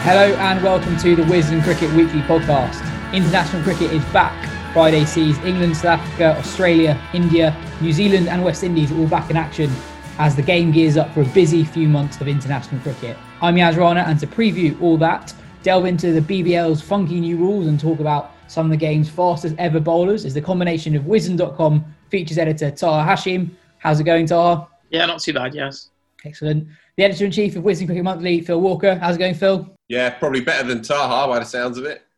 Hello and welcome to the Wisden Cricket Weekly podcast. International cricket is back. Friday sees England, South Africa, Australia, India, New Zealand and West Indies all back in action as the game gears up for a busy few months of international cricket. I'm Yaz Rana, and to preview all that, delve into the BBL's funky new rules and talk about some of the game's fastest ever bowlers is the combination of Wisden.com features editor Taha Hashim. How's it going, Taha? Yeah, not too bad, yes. Excellent. The editor-in-chief of Wisden Cricket Monthly, Phil Walker. How's it going, Phil? Yeah, probably better than Taha by the sounds of it.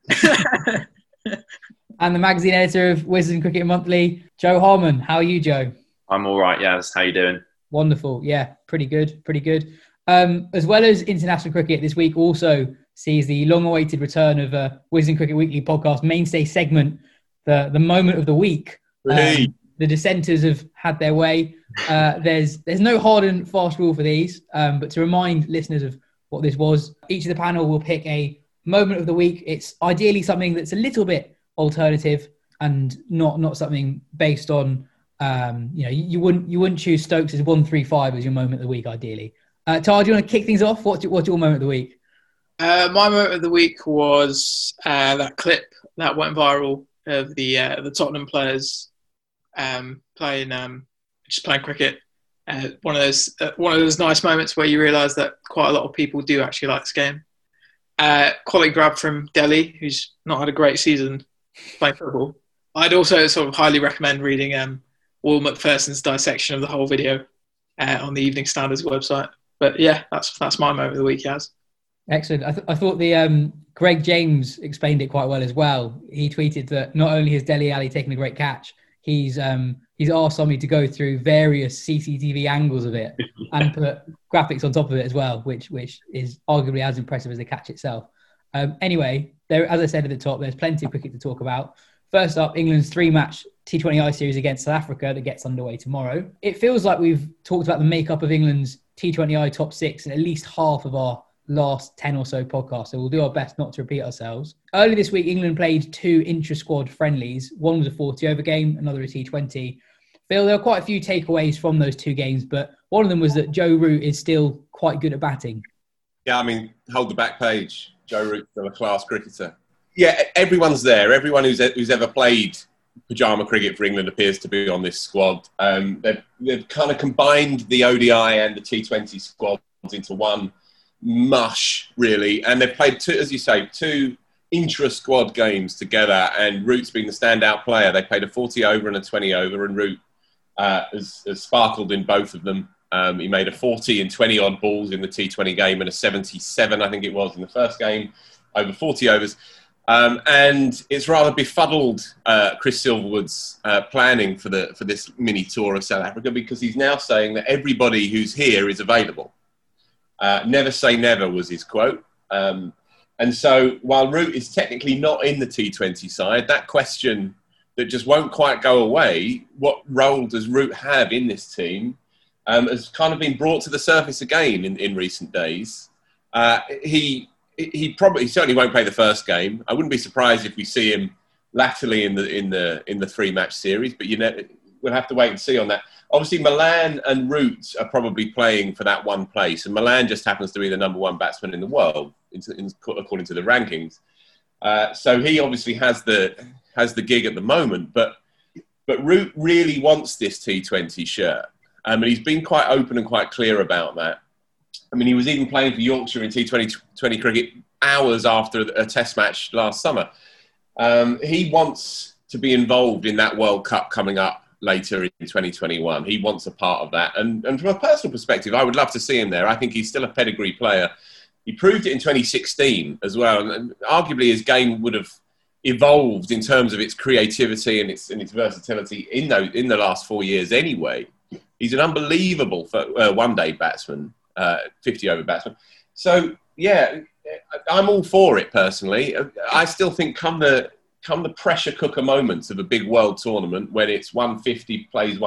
And the magazine editor of Wisden Cricket Monthly, Joe Harmon. How are you, Joe? I'm all right, Yaz. How you doing? Wonderful. Yeah, pretty good. As well as international cricket, this week also sees the long-awaited return of Wisden Cricket Weekly podcast mainstay segment, the moment of the week. Hey. The dissenters have had their way. There's no hard and fast rule for these, but to remind listeners of what this was, each of the panel will pick a moment of the week. It's ideally something that's a little bit alternative and not something based on, you wouldn't choose Stokes' 135 as your moment of the week, ideally. Tar, do you want to kick things off? What's your moment of the week? My moment of the week was that clip that went viral of the Tottenham players playing cricket. One of those nice moments where you realise that quite a lot of people do actually like this game. Quality grab from Delhi, who's not had a great season playing football. I'd also sort of highly recommend reading Will McPherson's dissection of the whole video on the Evening Standard's website. But yeah, that's my moment of the week, Yaz. Excellent. I thought the Greg James explained it quite well as well. He tweeted that not only has Dele Alli taken a great catch, he's asked somebody to go through various CCTV angles of it and put graphics on top of it as well, which is arguably as impressive as the catch itself. Anyway, there, as I said at the top, there's plenty of cricket to talk about. First up, England's 3-match T20I series against South Africa that gets underway tomorrow. It feels like we've talked about the makeup of England's T20I top 6 in at least half of our last 10 or so podcasts, so we'll do our best not to repeat ourselves. Early this week, England played 2 intra-squad friendlies. One was a 40-over game, another a T20. Phil, there are quite a few takeaways from those 2 games, but one of them was that Joe Root is still quite good at batting. Yeah, I mean, hold the back page. Joe Root's still a class cricketer. Yeah, everyone's there. Everyone who's ever played pyjama cricket for England appears to be on this squad. They've kind of combined the ODI and the T20 squads into one mush, really. And they've played 2 intra-squad games together, and Root's been the standout player. They played a 40-over and a 20-over, and Root has sparkled in both of them. He made a 40 and 20-odd balls in the T20 game and a 77, I think it was, in the first game, over 40 overs. And it's rather befuddled Chris Silverwood's planning for this mini tour of South Africa, because he's now saying that everybody who's here is available. Never say never was his quote. And so while Root is technically not in the T20 side, that question that just won't quite go away, what role does Root have in this team, has kind of been brought to the surface again in recent days. He certainly won't play the first game. I wouldn't be surprised if we see him latterly in the 3-match series, but we'll have to wait and see on that. Obviously, Malan and Root are probably playing for that one place, and Malan just happens to be the number 1 batsman in the world, according to the rankings. So he obviously has the gig at the moment, but Root really wants this T20 shirt, and he's been quite open and quite clear about that. I mean, he was even playing for Yorkshire in T20 cricket hours after a test match last summer. He wants to be involved in that World Cup coming up later in 2021. He wants a part of that. And from a personal perspective, I would love to see him there. I think he's still a pedigree player. He proved it in 2016 as well. And arguably his game would have evolved in terms of its creativity and its versatility in the last 4 years anyway. He's an unbelievable one-day batsman, 50-over batsman. So, yeah, I'm all for it personally. I still think come the pressure cooker moments of a big world tournament, when it's 150 plays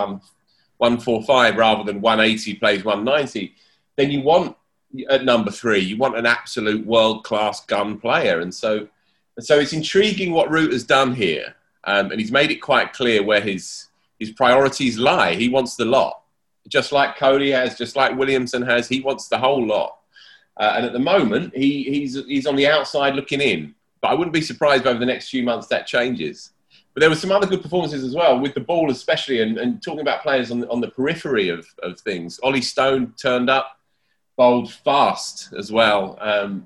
145 rather than 180 plays 190, then you want, at number 3, you want an absolute world-class gun player. And so it's intriguing what Root has done here. And he's made it quite clear where his priorities lie. He wants the lot. Just like Cody has, just like Williamson has, he wants the whole lot. And at the moment, he's on the outside looking in. But I wouldn't be surprised over the next few months that changes. But there were some other good performances as well, with the ball especially, and talking about players on the periphery of things. Ollie Stone turned up, bowled fast as well.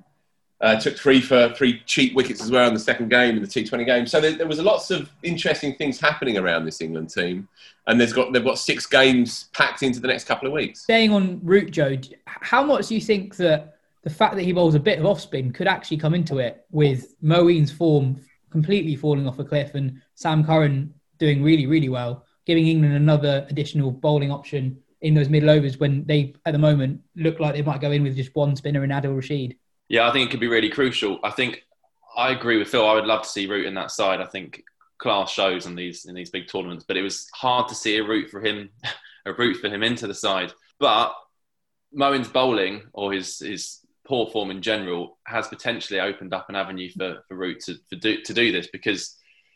Took three cheap wickets as well in the second game, in the T20 game. So there was lots of interesting things happening around this England team. And they've got 6 games packed into the next couple of weeks. Staying on Root, Joe, how much do you think that the fact that he bowls a bit of off-spin could actually come into it, with Moeen's form completely falling off a cliff and Sam Curran doing really, really well, giving England another additional bowling option in those middle overs when they, at the moment, look like they might go in with just one spinner in Adil Rashid? Yeah, I think it could be really crucial. I agree with Phil. I would love to see Root in that side. I think class shows in these big tournaments, but it was hard to see a route for him into the side. But Moeen's bowling, or his poor form in general, has potentially opened up an avenue for Root to do this, because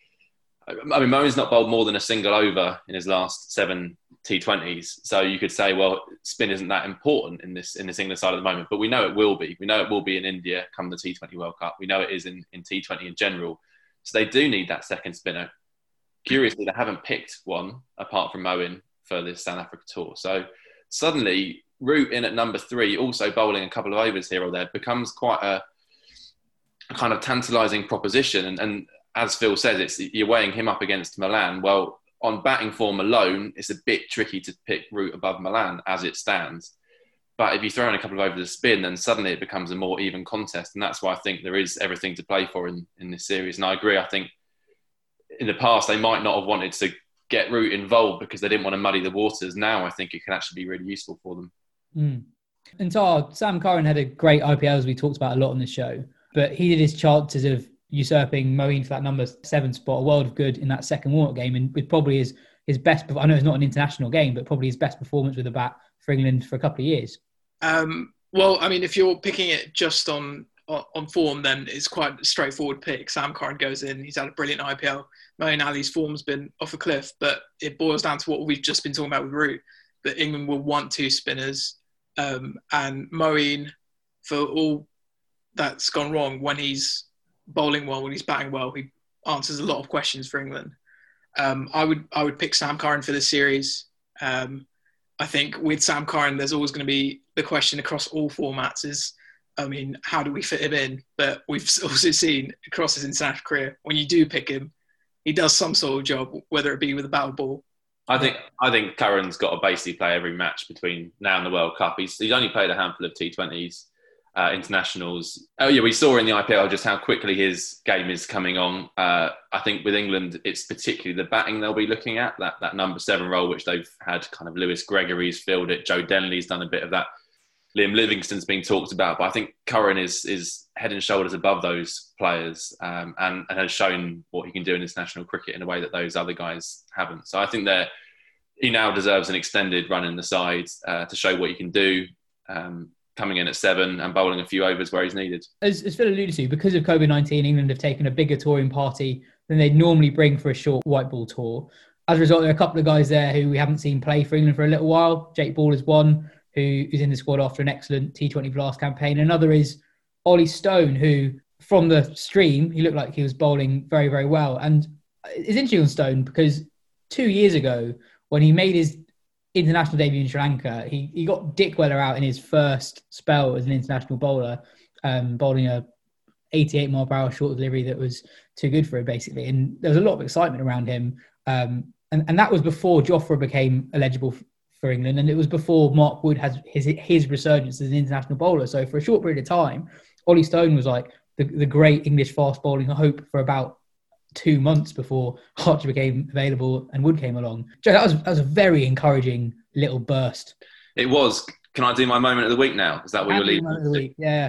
Moeen's not bowled more than a single over in his last 7 T20s. So you could say, well, spin isn't that important in this England side at the moment, but we know it will be. We know it will be in India come the T20 World Cup. We know it is in T20 in general. So they do need that second spinner. Curiously, they haven't picked one apart from Moeen for this South Africa tour. So suddenly, Root in at number 3, also bowling a couple of overs here or there, becomes quite a kind of tantalising proposition. And as Phil says, you're weighing him up against Malan. Well, on batting form alone, it's a bit tricky to pick Root above Malan as it stands. But if you throw in a couple of overs of spin, then suddenly it becomes a more even contest. And that's why I think there is everything to play for in this series. And I agree, I think in the past, they might not have wanted to get Root involved because they didn't want to muddy the waters. Now I think it can actually be really useful for them. And Sam Curran had a great IPL, as we talked about a lot on the show, but he did his chances of usurping Moeen for that number 7 spot a world of good in that second warm-up game, and with probably his best, I know it's not an international game, but probably his best performance with the bat for England for a couple of years. Well, I mean, if you're picking it just on form, then it's quite a straightforward pick. Sam Curran goes in, he's had a brilliant IPL. Moeen Ali's form's been off a cliff, but it boils down to what we've just been talking about with Root, that England will want 2 spinners, and Moeen, for all that's gone wrong, when he's bowling well, when he's batting well, he answers a lot of questions for England. I would pick Sam Curran for this series. I think with Sam Curran, there's always going to be the question across all formats is, how do we fit him in? But we've also seen across his international career, when you do pick him, he does some sort of job, whether it be with a battle ball. I think Curran's got to basically play every match between now and the World Cup. He's only played a handful of T20s, internationals. Oh yeah, we saw in the IPL just how quickly his game is coming on. I think with England, it's particularly the batting they'll be looking at, that number 7 role, which they've had kind of Lewis Gregory's filled it. Joe Denley's done a bit of that. Liam Livingston's been talked about, but I think Curran is head and shoulders above those players, and has shown what he can do in international cricket in a way that those other guys haven't. So I think he now deserves an extended run in the side to show what he can do, coming in at 7 and bowling a few overs where he's needed. As Phil alluded to, because of COVID-19, England have taken a bigger touring party than they'd normally bring for a short white ball tour. As a result, there are a couple of guys there who we haven't seen play for England for a little while. Jake Ball is one, who is in the squad after an excellent T20 Blast campaign. Another is Ollie Stone, who, from the stream, he looked like he was bowling very, very well. And it's interesting on Stone because 2 years ago, when he made his international debut in Sri Lanka, he got Dick Weller out in his first spell as an international bowler, bowling a 88 mile per hour short delivery that was too good for him, basically. And there was a lot of excitement around him. And that was before Jofra became eligible for England, and it was before Mark Wood had his resurgence as an international bowler. So for a short period of time, Ollie Stone was like the great English fast bowling hope for about 2 months before Archer became available and Wood came along. Joe, that was a very encouraging little burst. It was. Can I do my moment of the week now? Is that what you're leading? Moment of the week. Yeah.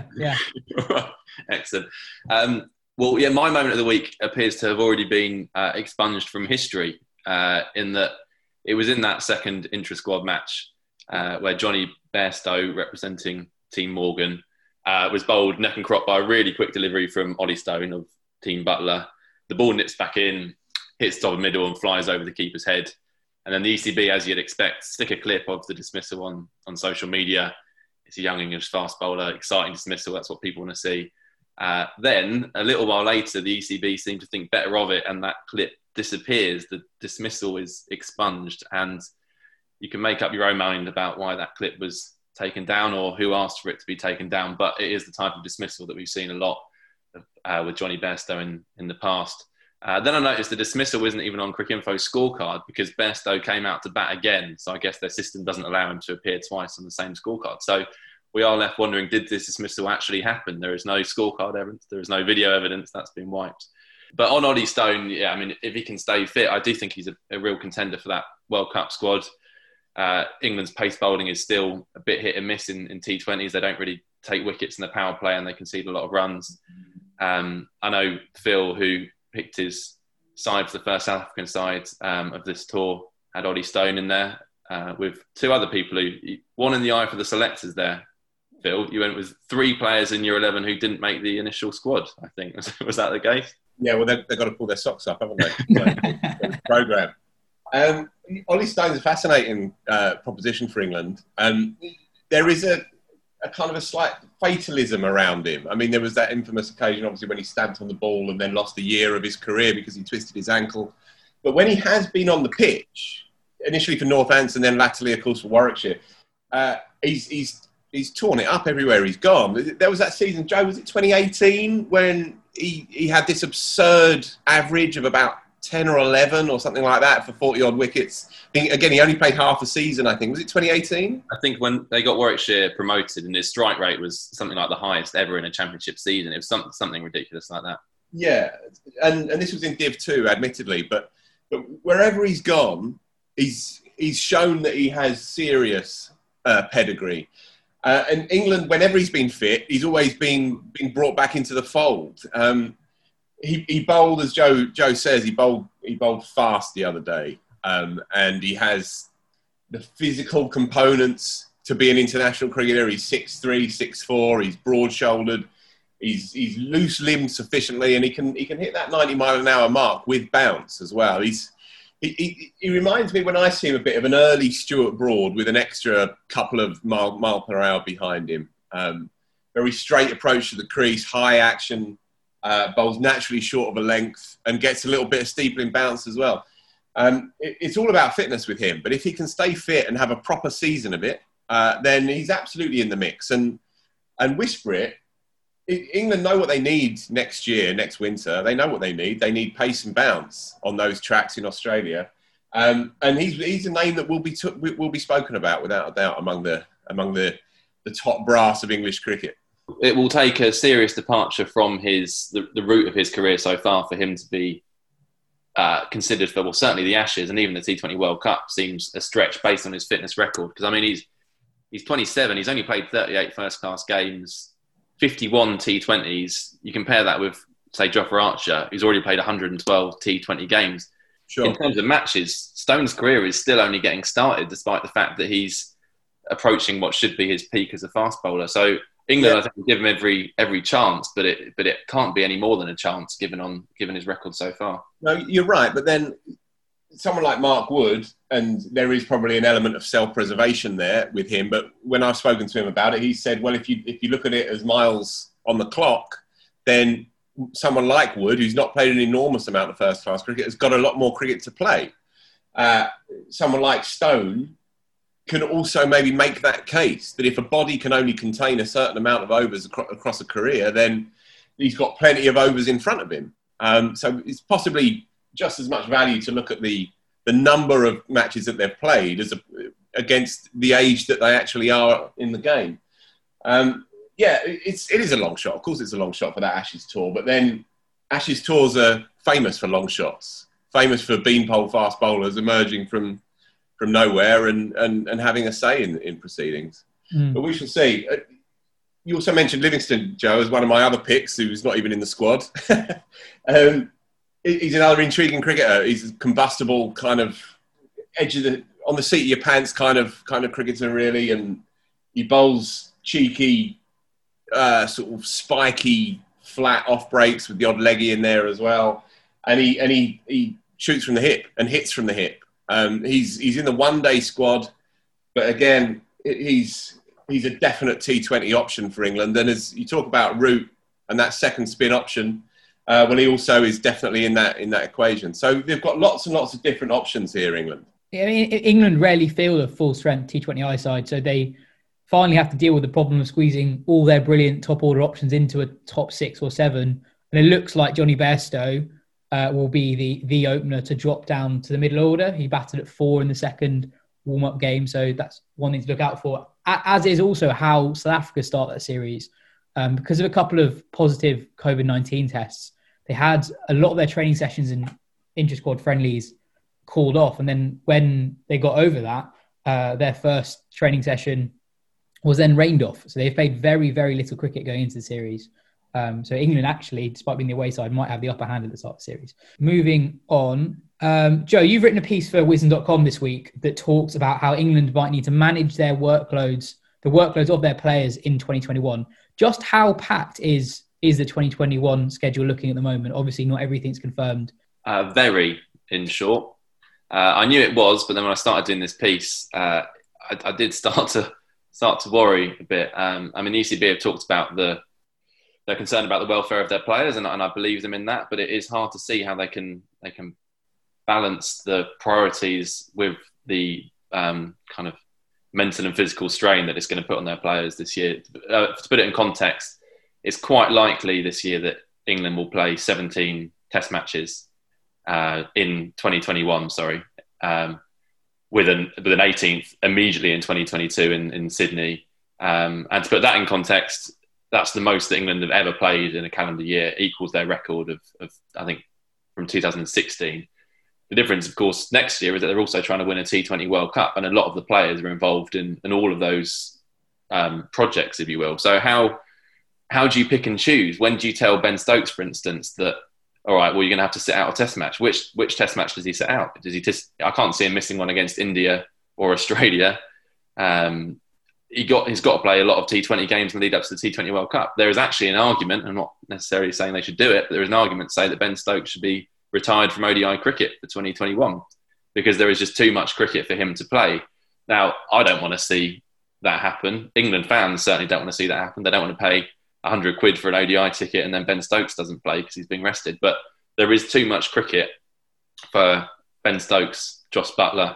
Excellent. Well, yeah, my moment of the week appears to have already been expunged from history, in that it was in that second intra-squad match where Johnny Bairstow, representing Team Morgan, was bowled neck and crop by a really quick delivery from Ollie Stone of Team Butler. The ball nips back in, hits top of middle and flies over the keeper's head. And then the ECB, as you'd expect, stick a clip of the dismissal on social media. It's a young English fast bowler, exciting dismissal. That's what people want to see. Then, a little while later, the ECB seemed to think better of it, and that clip disappears. The dismissal is expunged, and you can make up your own mind about why that clip was taken down or who asked for it to be taken down. But it is the type of dismissal that we've seen a lot of, with Johnny Bairstow in the past. Then I noticed the dismissal isn't even on Cricinfo's scorecard because Bairstow came out to bat again. So I guess their system doesn't allow him to appear twice on the same scorecard. So we are left wondering, did this dismissal actually happen? There is no scorecard evidence. There is no video evidence. That's been wiped. But on Ollie Stone, yeah, I mean, if he can stay fit, I do think he's a real contender for that World Cup squad. England's pace bowling is still a bit hit and miss in T20s. They don't really take wickets in the power play and they concede a lot of runs. I know Phil, who picked his side for the first South African side of this tour, had Ollie Stone in there with two other people one in the eye for the selectors there. Phil, you went with three players in your 11 who didn't make the initial squad, I think. Was that the case? Yeah, well, they've got to pull their socks up, haven't they? Programme. Ollie Stone's a fascinating proposition for England. There is a kind of a slight fatalism around him. I mean, there was that infamous occasion, obviously, when he stamped on the ball and then lost a year of his career because he twisted his ankle. But when he has been on the pitch, initially for Northampton, then latterly, of course, for Warwickshire, he's torn it up everywhere he's gone. There was that season, Joe, was it 2018, when he had this absurd average of about 10 or 11 or something like that for 40-odd wickets. Again, he only played half a season, I think. Was it 2018? I think when they got Warwickshire promoted and his strike rate was something like the highest ever in a championship season. It was something ridiculous like that. Yeah, and this was in Div 2, admittedly. But wherever he's gone, he's shown that he has serious pedigree. And England, whenever he's been fit, he's always been brought back into the fold. He bowled, as Joe says, he bowled fast the other day, and he has the physical components to be an international cricketer. He's 6'3", 6'4", he's broad-shouldered, he's loose-limbed sufficiently, and he can hit that 90-mile-an-hour mark with bounce as well. He reminds me, when I see him, a bit of an early Stuart Broad with an extra couple of mile per hour behind him. Very straight approach to the crease, high action, bowls naturally short of a length and gets a little bit of steepling bounce as well. It's all about fitness with him, but if he can stay fit and have a proper season of it, then he's absolutely in the mix. And whisper it, England know what they need next winter. They know what they need. They need pace and bounce on those tracks in Australia. And he's a name that will be spoken about without a doubt among the top brass of English cricket. It will take a serious departure from the route of his career so far for him to be considered for, well, certainly the Ashes and even the T20 World Cup seems a stretch based on his fitness record. Because, I mean, he's 27. He's only played 38 first-class games, 51 T20s. You compare that with, say, Jofra Archer, who's already played 112 T20 games. Sure. In terms of matches, Stone's career is still only getting started, despite the fact that he's approaching what should be his peak as a fast bowler. So England, I think, will give him every chance, but it can't be any more than a chance given his record so far. No, you're right. But then someone like Mark Wood, and there is probably an element of self-preservation there with him. But when I've spoken to him about it, he said, well, if you look at it as miles on the clock, then someone like Wood, who's not played an enormous amount of first-class cricket, has got a lot more cricket to play. Someone like Stone can also maybe make that case that if a body can only contain a certain amount of overs across a career, then he's got plenty of overs in front of him. So it's possibly just as much value to look at the number of matches that they've played as against the age that they actually are in the game. It is a long shot. Of course, it's a long shot for that Ashes tour. But then Ashes tours are famous for long shots, famous for beanpole fast bowlers emerging from nowhere and having a say in proceedings. But we shall see. You also mentioned Livingston, Joe, as one of my other picks, who's not even in the squad. He's another intriguing cricketer. He's a combustible kind of on the seat of your pants kind of cricketer, really, and he bowls cheeky, sort of spiky, flat off breaks with the odd leggy in there as well, and he shoots from the hip and hits from the hip. He's in the one-day squad, but again, he's he's a definite T20 option for England. And as you talk about Root and that second spin option, well, he also is definitely in that equation. So they've got lots and lots of different options here, England. I mean, England rarely field a full-strength T20I side, so they finally have to deal with the problem of squeezing all their brilliant top-order options into a top 6 or 7. And it looks like Johnny Bairstow will be the opener to drop down to the middle order. He batted at 4 in the second warm-up game, so that's one thing to look out for. As is also how South Africa start that series. Because of a couple of positive COVID-19 tests, they had a lot of their training sessions and inter-squad friendlies called off. And then when they got over that, their first training session was then rained off. So they played very, very little cricket going into the series. So England actually, despite being the away side, might have the upper hand at the start of the series. Moving on, Joe, you've written a piece for Wisden.com this week that talks about how England might need to manage their workloads, the workloads of their players in 2021. Just how packed is the 2021 schedule looking at the moment? Obviously, not everything's confirmed. Very, in short. I knew it was, but then when I started doing this piece, I did start to worry a bit. I mean, the ECB have talked about they're concerned about the welfare of their players, and I believe them in that. But it is hard to see how they can balance the priorities with the kind of mental and physical strain that it's going to put on their players this year. To put it in context, it's quite likely this year that England will play 17 Test matches in 2021. With an 18th immediately in 2022 in Sydney. And to put that in context, that's the most that England have ever played in a calendar year, equals their record of I think, from 2016. The difference, of course, next year is that they're also trying to win a T20 World Cup, and a lot of the players are involved in all of those projects, if you will. So how do you pick and choose? When do you tell Ben Stokes, for instance, that, all right, well, you're going to have to sit out a test match? Which test match does he sit out? I can't see him missing one against India or Australia. He's got to play a lot of T20 games in the lead up to the T20 World Cup. There is actually an argument, I'm not necessarily saying they should do it, but there is an argument to say that Ben Stokes should be retired from ODI cricket for 2021 because there is just too much cricket for him to play. Now, I don't want to see that happen. England fans certainly don't want to see that happen. They don't want to pay £100 for an ODI ticket and then Ben Stokes doesn't play because he's being rested. But there is too much cricket for Ben Stokes, Joss Buttler,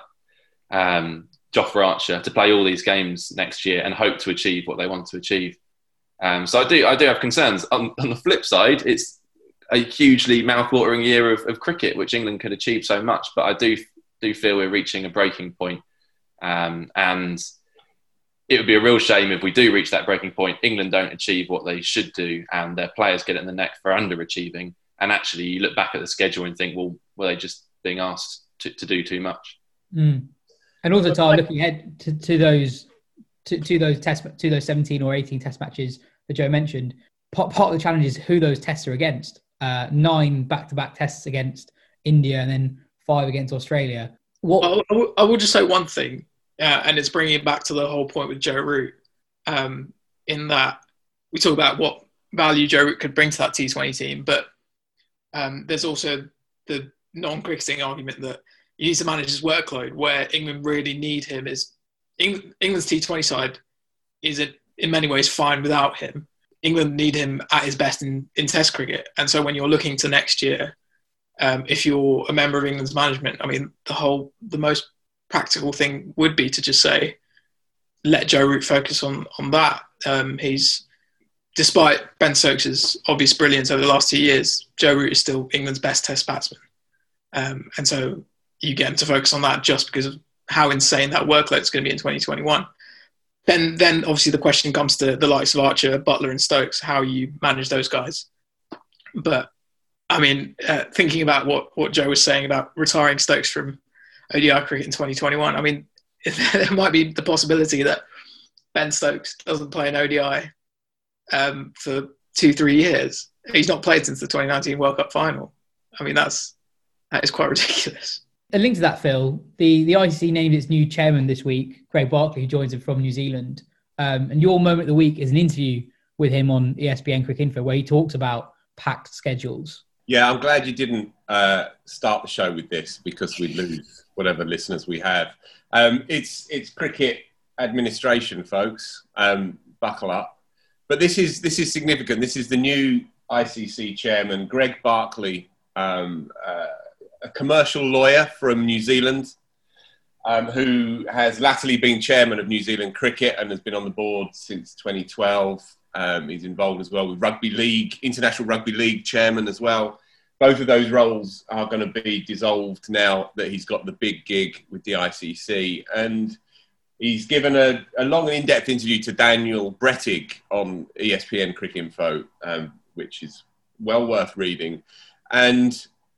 Jofra Archer to play all these games next year and hope to achieve what they want to achieve. So I do have concerns. On the flip side, it's a hugely mouth-watering year of cricket, which England could achieve so much. But I do feel we're reaching a breaking point. And it would be a real shame if we do reach that breaking point, England don't achieve what they should do and their players get it in the neck for underachieving. And actually, you look back at the schedule and think, well, were they just being asked to do too much? Mm. And also, Tar, looking ahead to those 17 or 18 test matches that Joe mentioned, part of the challenge is who those tests are against. 9 back-to-back tests against India and then 5 against Australia. I will just say one thing, and it's bringing it back to the whole point with Joe Root, in that we talk about what value Joe Root could bring to that T20 team, but there's also the non-cricketing argument that he needs to manage his workload, where England really need him. England's T20 side is in many ways fine without him. England need him at his best in Test cricket. And so when you're looking to next year, if you're a member of England's management, I mean, the most practical thing would be to just say, let Joe Root focus on that. He's, despite Ben Stokes' obvious brilliance over the last 2 years, Joe Root is still England's best Test batsman. And so you get him to focus on that just because of how insane that workload is going to be in 2021. Then obviously the question comes to the likes of Archer, Buttler and Stokes, how you manage those guys. But, I mean, thinking about what Joe was saying about retiring Stokes from ODI cricket in 2021, I mean, there might be the possibility that Ben Stokes doesn't play an ODI for 2-3 years. He's not played since the 2019 World Cup final. I mean, that is quite ridiculous. A link to that, Phil, the ICC named its new chairman this week, Greg Barclay, who joins him from New Zealand. And your moment of the week is an interview with him on ESPN Cricinfo where he talks about packed schedules. Yeah, I'm glad you didn't start the show with this because we'd lose whatever listeners we have. It's cricket administration, folks. Buckle up. But this is significant. This is the new ICC chairman, Greg Barclay, a commercial lawyer from New Zealand, who has latterly been chairman of New Zealand Cricket and has been on the board since 2012. He's involved as well with Rugby League, International Rugby League chairman as well. Both of those roles are going to be dissolved now that he's got the big gig with the ICC. And he's given a long and in-depth interview to Daniel Brettig on ESPN Cricinfo, which is well worth reading. And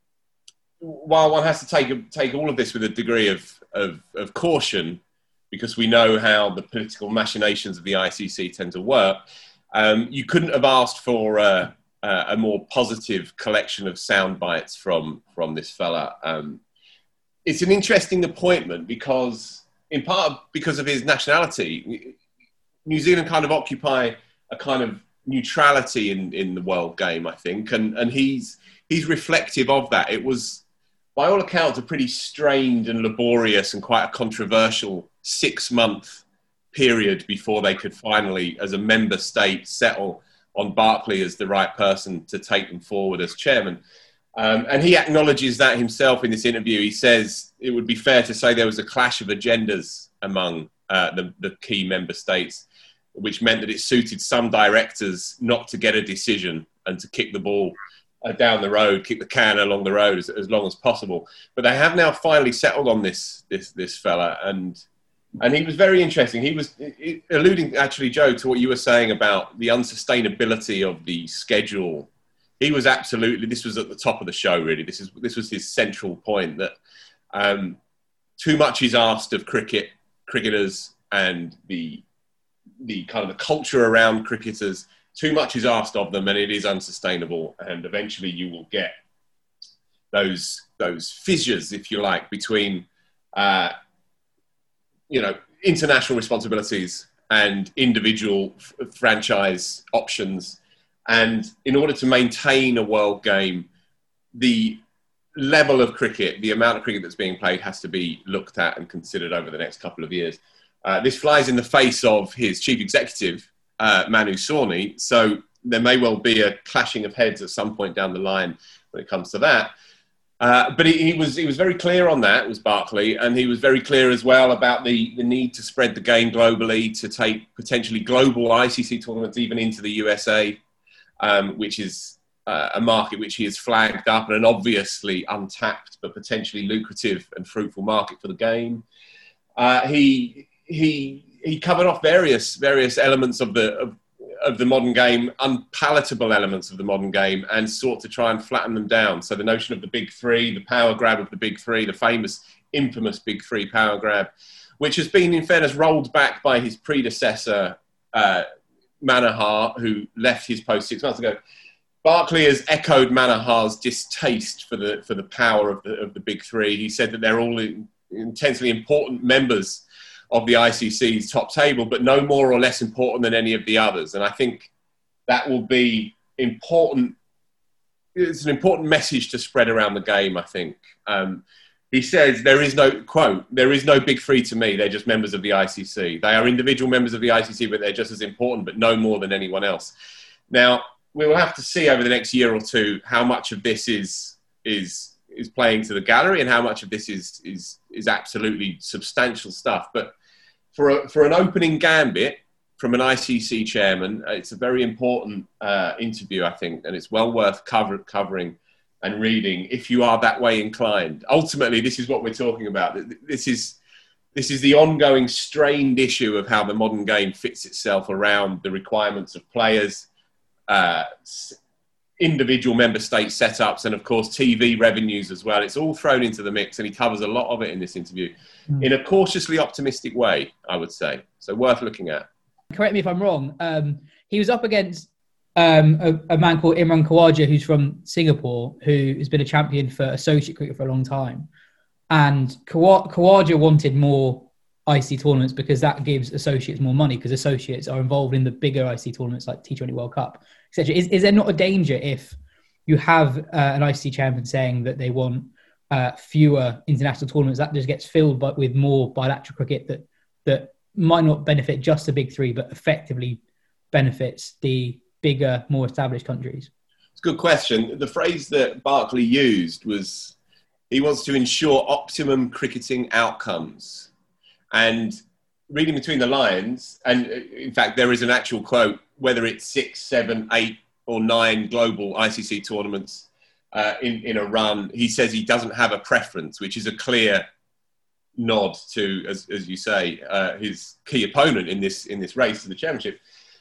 while one has to take all of this with a degree of caution, because we know how the political machinations of the ICC tend to work, you couldn't have asked for a more positive collection of sound bites from this fella. It's an interesting appointment because, in part because of his nationality, New Zealand kind of occupy a kind of neutrality in the world game, I think, and he's reflective of that. It was, by all accounts, a pretty strained and laborious and quite a controversial 6-month period before they could finally, as a member state, settle on Barclay as the right person to take them forward as chairman. And he acknowledges that himself in this interview. He says it would be fair to say there was a clash of agendas among the key member states, which meant that it suited some directors not to get a decision and to kick the ball down the road, kick the can along the road as long as possible. But they have now finally settled on this fella, and he was very interesting. He was alluding, actually, Joe, to what you were saying about the unsustainability of the schedule. He was absolutely, this was at the top of the show, really. This was his central point, that too much is asked of cricketers and the kind of the culture around cricketers. Too much is asked of them, and it is unsustainable. And eventually you will get those fissures, if you like, between international responsibilities and individual franchise options. And in order to maintain a world game, the level of cricket, the amount of cricket that's being played, has to be looked at and considered over the next couple of years. This flies in the face of his chief executive, Manu Sawhney. So there may well be a clashing of heads at some point down the line when it comes to that. But he was very clear on that, was Barclay, and he was very clear as well about the need to spread the game globally, to take potentially global ICC tournaments even into the USA, which is a market which he has flagged up, and an obviously untapped but potentially lucrative and fruitful market for the game. He covered off various elements of the modern game, unpalatable elements of the modern game, and sought to try and flatten them down. So the notion of the big three, the power grab of the big three, the famous, infamous big three power grab, which has been, in fairness, rolled back by his predecessor, Manohar, who left his post 6 months ago. Barclay has echoed Manohar's distaste for the power of the big three. He said that they're all intensely important members of the ICC's top table, but no more or less important than any of the others. And I think that will be important. It's an important message to spread around the game, I think. He says, there is no big three to me. They're just members of the ICC. They are individual members of the ICC, but they're just as important, but no more than anyone else. Now, we will have to see over the next year or two how much of this is playing to the gallery and how much of this is absolutely substantial stuff. But for an opening gambit from an ICC chairman, it's a very important interview, I think, and it's well worth covering and reading if you are that way inclined. Ultimately, this is what we're talking about. This is the ongoing strained issue of how the modern game fits itself around the requirements of players, individual member state setups, and of course TV revenues as well. It's all thrown into the mix, and he covers a lot of it in this interview in a cautiously optimistic way, I would say. So worth looking at. Correct me if I'm wrong. He was up against a man called Imran Khawaja, who's from Singapore, who has been a champion for associate cricket for a long time. And Khawaja wanted more ICC tournaments because that gives associates more money, because associates are involved in the bigger ICC tournaments like T20 World Cup, etc. Is there not a danger if you have an ICC champion saying that they want fewer international tournaments, that just gets filled with more bilateral cricket that might not benefit just the big three, but effectively benefits the bigger, more established countries? It's a good question. The phrase that Barkley used was he wants to ensure optimum cricketing outcomes. And reading between the lines, and in fact, there is an actual quote, whether it's 6, 7, 8 or 9 global ICC tournaments in a run, he says he doesn't have a preference, which is a clear nod to, as you say, his key opponent in this race to the championship.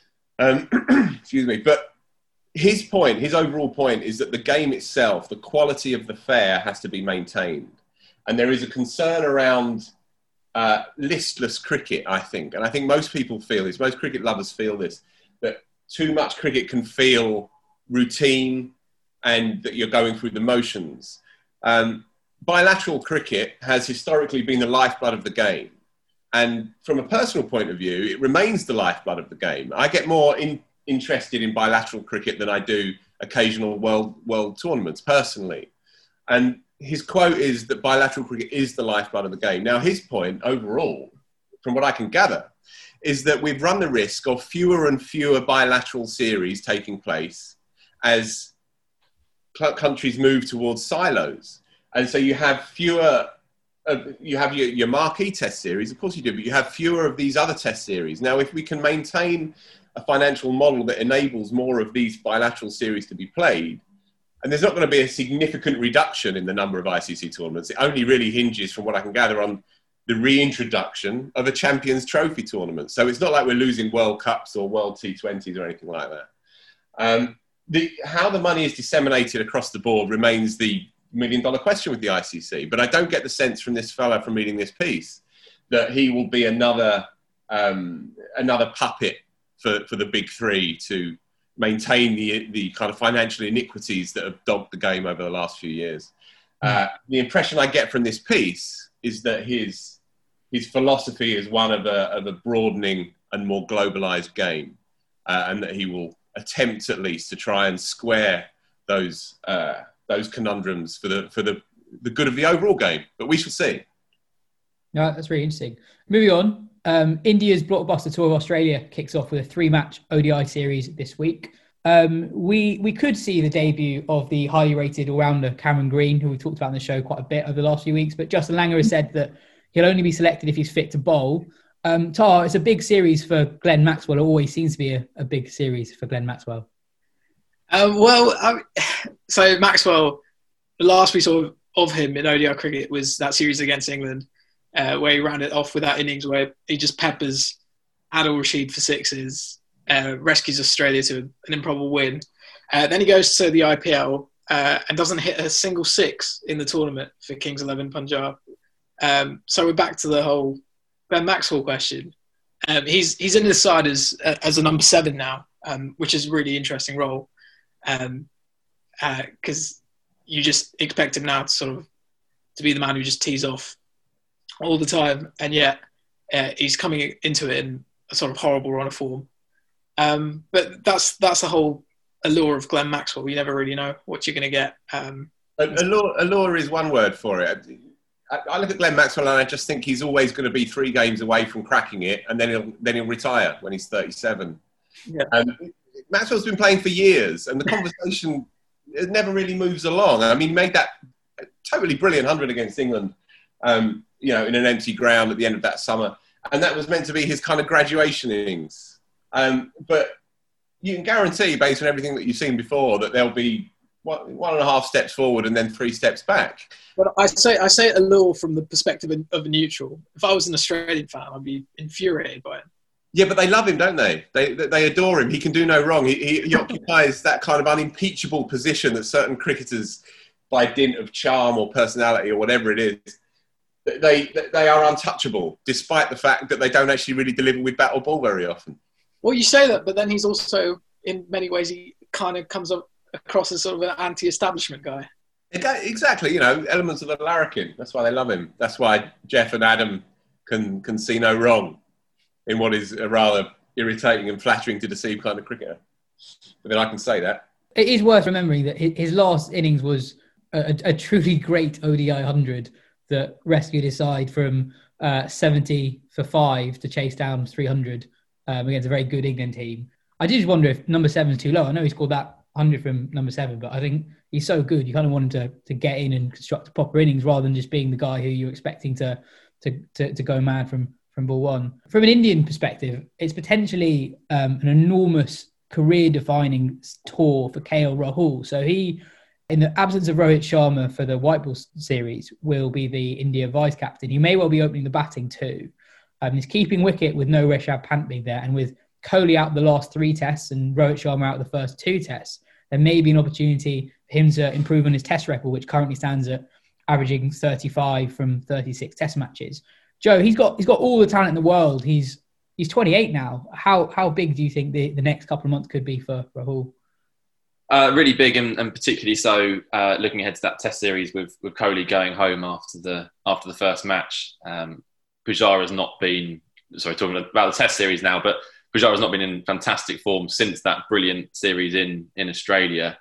Excuse me. But his overall point is that the game itself, the quality of the fare has to be maintained. And there is a concern around listless cricket, I think. And I think most people feel this, most cricket lovers feel this, that too much cricket can feel routine and that you're going through the motions. Bilateral cricket has historically been the lifeblood of the game. And from a personal point of view, it remains the lifeblood of the game. I get more interested in bilateral cricket than I do occasional world tournaments, personally. And his quote is that bilateral cricket is the lifeblood of the game. Now, his point overall, from what I can gather, is that we've run the risk of fewer and fewer bilateral series taking place as countries move towards silos. And so you have fewer, you have your marquee test series, of course you do, but you have fewer of these other test series. Now, if we can maintain a financial model that enables more of these bilateral series to be played, and there's not going to be a significant reduction in the number of ICC tournaments. It only really hinges, from what I can gather, on the reintroduction of a Champions Trophy tournament. So it's not like we're losing World Cups or World T20s or anything like that. How the money is disseminated across the board remains the million-dollar question with the ICC. But I don't get the sense from this fella, from reading this piece, that he will be another puppet for the big three to maintain the kind of financial iniquities that have dogged the game over the last few years. The impression I get from this piece is that his philosophy is one of a broadening and more globalized game, and that he will attempt at least to try and square those conundrums for the good of the overall game. But we shall see. No, that's really interesting. Moving on. India's blockbuster tour of Australia kicks off with a 3-match ODI series this week. We could see the debut of the highly rated all-rounder Cameron Green, who we talked about in the show quite a bit over the last few weeks, but Justin Langer has said that he'll only be selected if he's fit to bowl. Tar, it's a big series for Glenn Maxwell. It always seems to be a big series for Glenn Maxwell. So Maxwell, the last we saw of him in ODI cricket was that series against England, where he rounded off with that innings where he just peppers Adil Rashid for sixes, rescues Australia to an improbable win. Then he goes to the IPL and doesn't hit a single six in the tournament for Kings 11 Punjab. So we're back to the whole Glenn Maxwell question. He's in his side as a number 7 now, which is a really interesting role, because you just expect him now to be the man who just tees off all the time, and yet he's coming into it in a sort of horrible run of form. But that's the whole allure of Glenn Maxwell. You never really know what you're going to get. Allure is one word for it. I look at Glenn Maxwell and I just think he's always going to be 3 games away from cracking it, and then he'll retire when he's 37. Yeah. Maxwell's been playing for years, and the conversation it never really moves along. I mean, he made that totally brilliant 100 against England, in an empty ground at the end of that summer, and that was meant to be his kind of graduation innings. But you can guarantee, based on everything that you've seen before, that there'll be 1.5 steps forward and then 3 steps back. But I say allure from the perspective of a neutral. If I was an Australian fan, I'd be infuriated by it. Yeah, but they love him, don't they? They adore him. He can do no wrong. He occupies that kind of unimpeachable position that certain cricketers, by dint of charm or personality or whatever it is, they are untouchable, despite the fact that they don't actually really deliver with bat or ball very often. Well, you say that, but then he's also, in many ways, he kind of comes across as sort of an anti-establishment guy. Exactly, elements of a larrikin. That's why they love him. That's why Jeff and Adam can see no wrong in what is a rather irritating and flattering to deceive kind of cricketer. But then I can say that. It is worth remembering that his last innings was a truly great ODI 100 that rescued his side from 70 for 5 to chase down 300 against a very good England team. I do just wonder if number 7 is too low. I know he scored that 100 from number 7, but I think he's so good. You kind of want him to get in and construct a proper innings rather than just being the guy who you're expecting to go mad from ball one. From an Indian perspective, it's potentially an enormous career-defining tour for KL Rahul. So he, in the absence of Rohit Sharma for the white ball series, will be the India vice-captain. He may well be opening the batting too. He's keeping wicket with no Rishabh Pant being there, and with Kohli out the last 3 tests and Rohit Sharma out the first 2 tests, there may be an opportunity for him to improve on his test record, which currently stands at averaging 35 from 36 test matches. Joe, he's got all the talent in the world. He's 28 now. How big do you think the next couple of months could be for Rahul? Really big, and particularly so looking ahead to that test series with Kohli going home after the first match. Pujara has not been, talking about the test series now, but Pujara has not been in fantastic form since that brilliant series in Australia.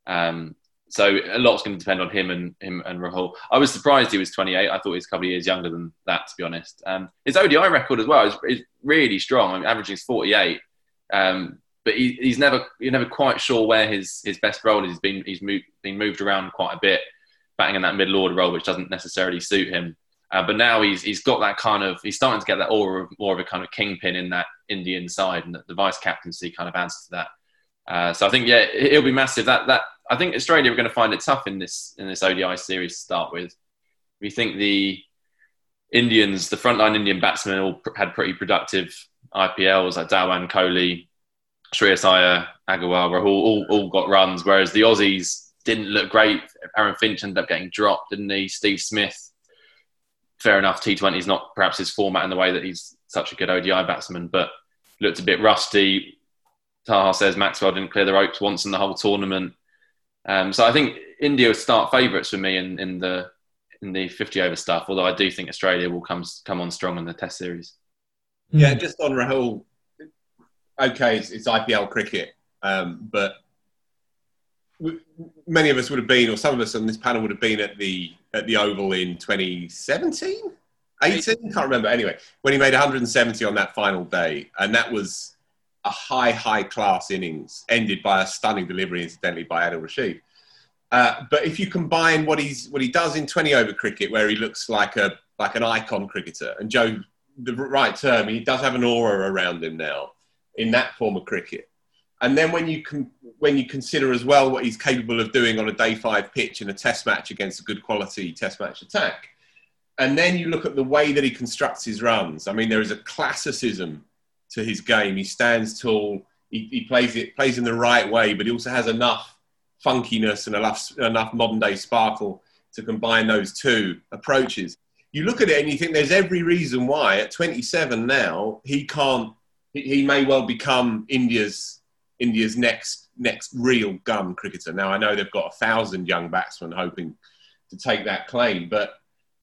So a lot's going to depend on him and Rahul. I was surprised he was 28. I thought he was a couple of years younger than that, to be honest. His ODI record as well is really strong. I mean, averaging 48. But you're never quite sure where his best role is. He's been moved around quite a bit, batting in that middle order role, which doesn't necessarily suit him. But now he's got that kind of, he's starting to get that aura of more of a kind of kingpin in that Indian side, and the vice captaincy kind of adds to that. So I think it'll be massive. That I think Australia are going to find it tough in this ODI series to start with. We think the Indians, the frontline Indian batsmen, all had pretty productive IPLs like Dhawan, Kohli, Shreyas Iyer, Agarwal, Rahul all got runs, whereas the Aussies didn't look great. Aaron Finch ended up getting dropped, didn't he? Steve Smith, fair enough, T20 is not perhaps his format in the way that he's such a good ODI batsman, but looked a bit rusty. Taha says Maxwell didn't clear the ropes once in the whole tournament. So I think India would start favourites for me in the 50 over stuff, although I do think Australia will come on strong in the test series. Yeah, just on Rahul, okay, it's IPL cricket, but many of us would have been, or some of us on this panel would have been at the Oval in 2017, 18, can't remember. Anyway, when he made 170 on that final day, and that was a high class innings, ended by a stunning delivery, incidentally, by Adil Rashid. But if you combine what he does in 20 over cricket, where he looks like an icon cricketer, and Joe, the right term, he does have an aura around him now in that form of cricket. And then when you consider as well what he's capable of doing on a day 5 pitch in a test match against a good quality test match attack, and then you look at the way that he constructs his runs. I mean, there is a classicism to his game. He stands tall. He plays in the right way, but he also has enough funkiness and enough modern day sparkle to combine those two approaches. You look at it and you think there's every reason why at 27 now he may well become India's next real gun cricketer. Now I know they've got 1,000 young batsmen hoping to take that claim, but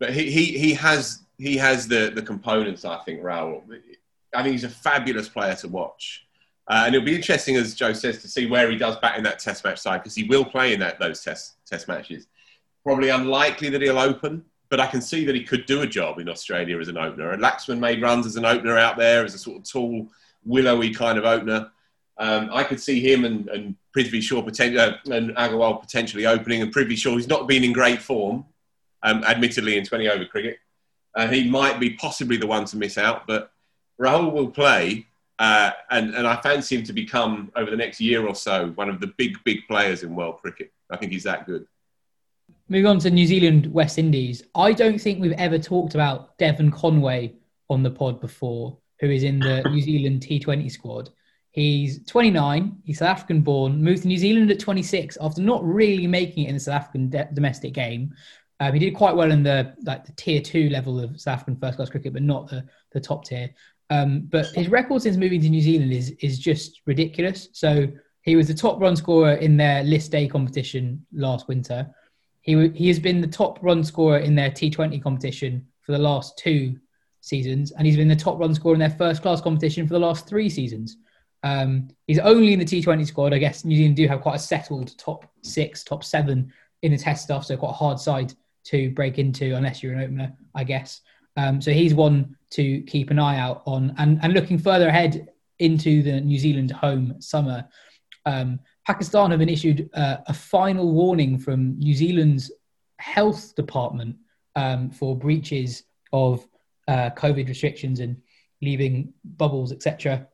he has the components. I think Rahul. I think he's a fabulous player to watch, and it'll be interesting, as Joe says, to see where he does bat in that Test match side, because he will play in those test matches. Probably unlikely that he'll open, but I can see that he could do a job in Australia as an opener. And Laxman made runs as an opener out there, as a sort of tall, willowy kind of opener. I could see him and Prithvi Shaw and Agarwal potentially opening. And Prithvi Shaw, he's not been in great form, admittedly, in 20 over cricket. He might be possibly the one to miss out, but Rahul will play, and I fancy him to become, over the next year or so, one of the big players in world cricket. I think he's that good. Moving on to New Zealand, West Indies. I don't think we've ever talked about Devon Conway on the pod before, who is in the New Zealand T20 squad. He's 29, he's South African born, moved to New Zealand at 26 after not really making it in the South African domestic game. He did quite well in the tier 2 level of South African first class cricket, but not the top tier. But his record since moving to New Zealand is just ridiculous. So he was the top run scorer in their List A competition last winter. He has been the top run scorer in their T20 competition for the last 2 seasons, and he's been the top run scorer in their first class competition for the last 3 seasons. He's only in the T20 squad. I guess New Zealand do have quite a settled top 6, top 7 in the test stuff, so quite a hard side to break into unless you're an opener, I guess. So he's one to keep an eye out on. And looking further ahead into the New Zealand home summer, Pakistan have been issued a final warning from New Zealand's health department for breaches of COVID restrictions and leaving bubbles, etc.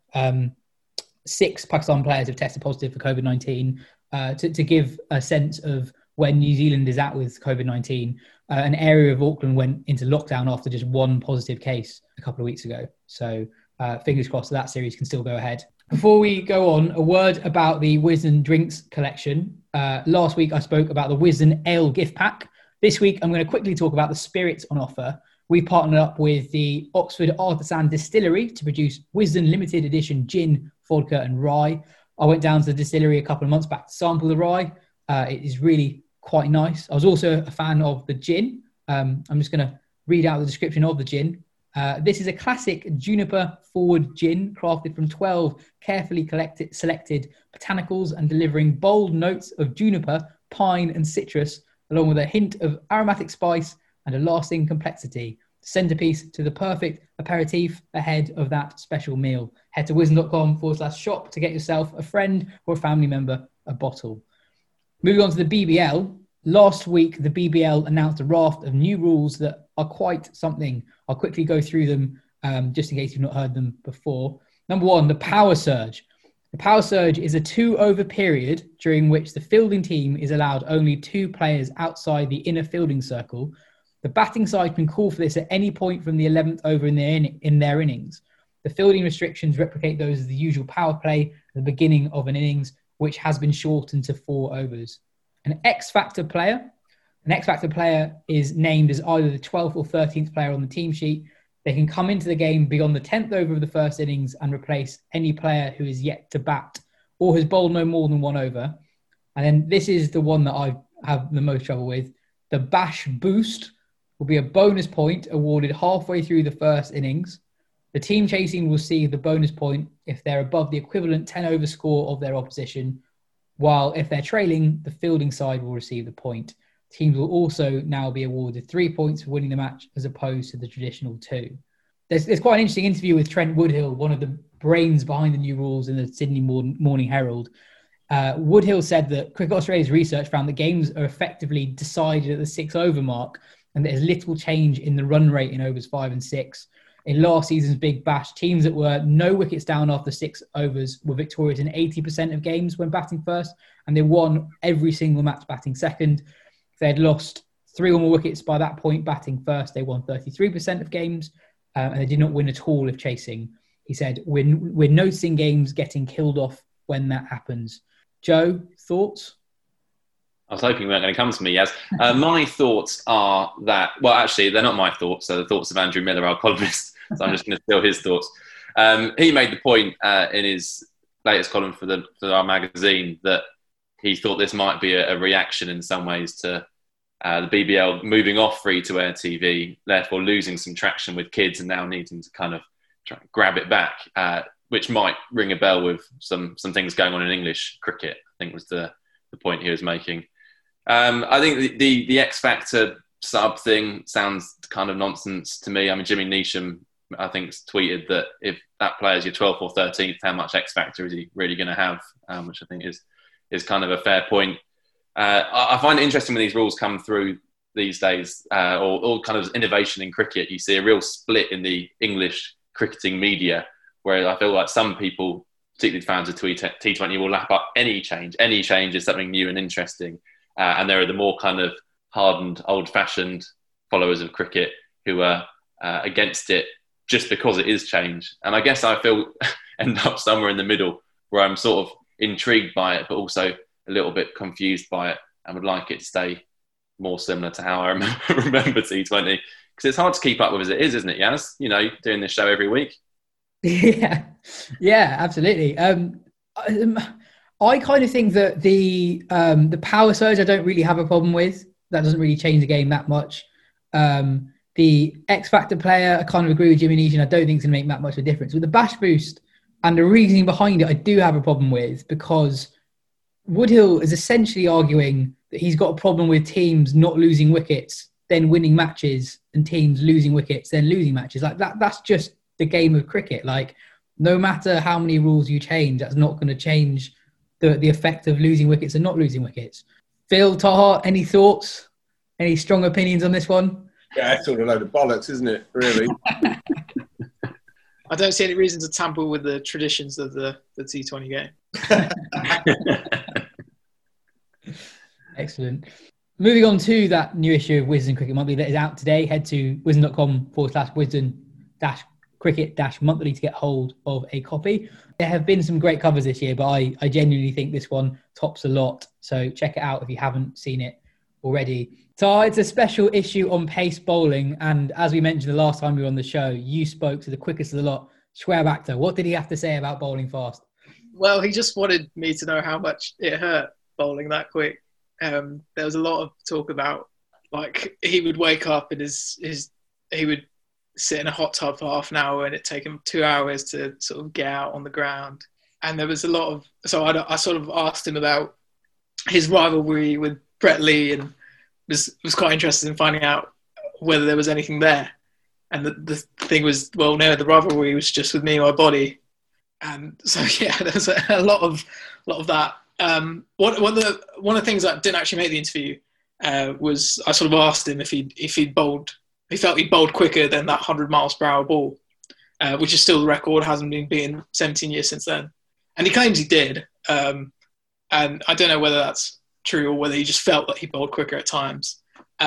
6 Pakistan players have tested positive for COVID-19 to give a sense of where New Zealand is at with COVID-19. An area of Auckland went into lockdown after just 1 positive case a couple of weeks ago. So fingers crossed that series can still go ahead. Before we go on, a word about the Wisden Drinks collection. Last week I spoke about the Wisden Ale gift pack. This week I'm going to quickly talk about the spirits on offer. We partnered up with the Oxford Artisan Distillery to produce Wisden limited edition gin, vodka and rye. I went down to the distillery a couple of months back to sample the rye. It is really quite nice. I was also a fan of the gin. I'm just going to read out the description of the gin. This is a classic juniper forward gin crafted from 12 carefully selected botanicals and delivering bold notes of juniper, pine and citrus, along with a hint of aromatic spice and a lasting complexity. Centerpiece to the perfect aperitif ahead of that special meal. Head to wisden.com/shop to get yourself, a friend or a family member, a bottle. Moving on to the BBL. Last week, the BBL announced a raft of new rules that are quite something. I'll quickly go through them just in case you've not heard them before. Number 1, the power surge. The power surge is a 2-over period during which the fielding team is allowed only 2 players outside the inner fielding circle. The batting side can call for this at any point from the 11th over in their innings. The fielding restrictions replicate those of the usual power play at the beginning of an innings, which has been shortened to 4 overs. An X-Factor player. An X-Factor player is named as either the 12th or 13th player on the team sheet. They can come into the game beyond the 10th over of the first innings and replace any player who is yet to bat or has bowled no more than 1 over. And then this is the one that I have the most trouble with. The Bash Boost will be a bonus point awarded halfway through the first innings. The team chasing will receive the bonus point if they're above the equivalent 10-over score of their opposition, while if they're trailing, the fielding side will receive the point. Teams will also now be awarded 3 points for winning the match as opposed to the traditional 2. There's quite an interesting interview with Trent Woodhill, one of the brains behind the new rules in the Sydney Morning Herald. Woodhill said that Cricket Australia's research found that games are effectively decided at the 6-over mark and there's little change in the run rate in overs 5 and 6. In last season's Big Bash, teams that were no wickets down after 6 overs were victorious in 80% of games when batting first, and they won every single match batting second. If they had lost 3 or more wickets by that point batting first, they won 33% of games, and they did not win at all if chasing. He said, we're noticing games getting killed off when that happens. Joe, thoughts? I was hoping you weren't going to come to me, Yaz. My thoughts are that, well, actually, they're not my thoughts. They're the thoughts of Andrew Miller, our columnist. So I'm just going to steal his thoughts. He made the point in his latest column for our magazine that he thought this might be a reaction in some ways to the BBL moving off free-to-air TV, therefore losing some traction with kids and now needing to kind of try and grab it back, which might ring a bell with some things going on in English cricket, I think was the point he was making. I think the X Factor sub thing sounds kind of nonsense to me. I mean, Jimmy Neesham, I think, tweeted that if that player's your 12th or 13th, how much X Factor is he really going to have? Which I think is kind of a fair point. I find it interesting when these rules come through these days, or kind of innovation in cricket. You see a real split in the English cricketing media, where I feel like some people, particularly fans of T20, will lap up any change. Any change is something new and interesting. And there are the more kind of hardened, old-fashioned followers of cricket who are against it just because it is change. And I guess I end up somewhere in the middle where I'm sort of intrigued by it, but also a little bit confused by it and would like it to stay more similar to how I remember T20. Because it's hard to keep up with as it is, isn't it, Yaz? You know, doing this show every week. Yeah, absolutely. I kind of think that the power surge I don't really have a problem with. That doesn't really change the game that much. The X Factor player, I kind of agree with Jimmy Neesham. I don't think it's going to make that much of a difference. With the Bash Boost and the reasoning behind it, I do have a problem with, because Woodhill is essentially arguing that he's got a problem with teams not losing wickets then winning matches and teams losing wickets, then losing matches. Like that's just the game of cricket. Like no matter how many rules you change, that's not going to change the effect of losing wickets and not losing wickets. Phil, Taha, any thoughts? Any strong opinions on this one? Yeah, it's all a load of bollocks, isn't it, really? I don't see any reason to tamper with the traditions of the T20 game. Excellent. Moving on to that new issue of Wisden Cricket Monthly that is out today. Head to wisden.com/Wisden-Cricket-Monthly to get hold of a copy. There have been some great covers this year, but I genuinely think this one tops a lot. So check it out if you haven't seen it already. So it's a special issue on pace bowling. And as we mentioned the last time we were on the show, you spoke to the quickest of the lot, Shoaib Akhtar. What did he have to say about bowling fast? Well, he just wanted me to know how much it hurt bowling that quick. There was a lot of talk about, like, he would wake up and he would sit in a hot tub for half an hour and it'd take him 2 hours to sort of get out on the ground. And there was a lot of, so I sort of asked him about his rivalry with Brett Lee and was quite interested in finding out whether there was anything there. And the thing was, well, no, the rivalry was just with me and my body. And so, yeah, there was a lot of that. One of the things that didn't actually make the interview was I sort of asked him if he felt he bowled quicker than that 100 miles per hour ball, which is still the record, hasn't been beaten 17 years since then. And he claims he did. And I don't know whether that's true or whether he just felt that he bowled quicker at times.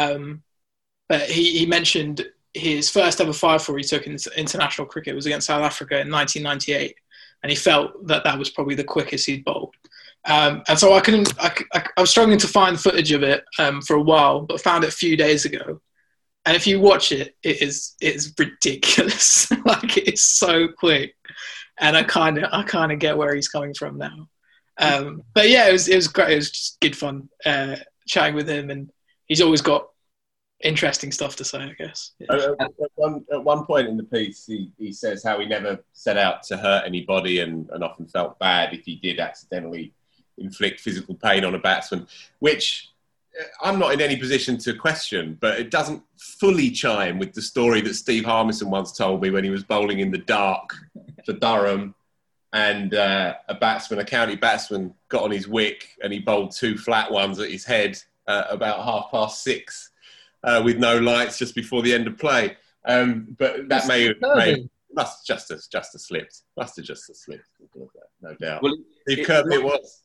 But he mentioned his first ever 5-4 he took in international cricket was against South Africa in 1998. And he felt that was probably the quickest he'd bowled. And so I was struggling to find footage of it for a while, but found it a few days ago. And if you watch it, it's ridiculous. Like, it's so quick. And I kind of get where he's coming from now. But yeah, it was great. It was just good fun chatting with him, and he's always got interesting stuff to say, I guess. Yeah. At one point in the piece, he says how he never set out to hurt anybody and often felt bad if he did accidentally inflict physical pain on a batsman, which I'm not in any position to question, but it doesn't fully chime with the story that Steve Harmison once told me when he was bowling in the dark for Durham, and a county batsman, got on his wick and he bowled 2 flat ones at his head about 6:30 with no lights just before the end of play. But that must just have slipped. Must have just slipped, no doubt. Well, Steve Kirby was.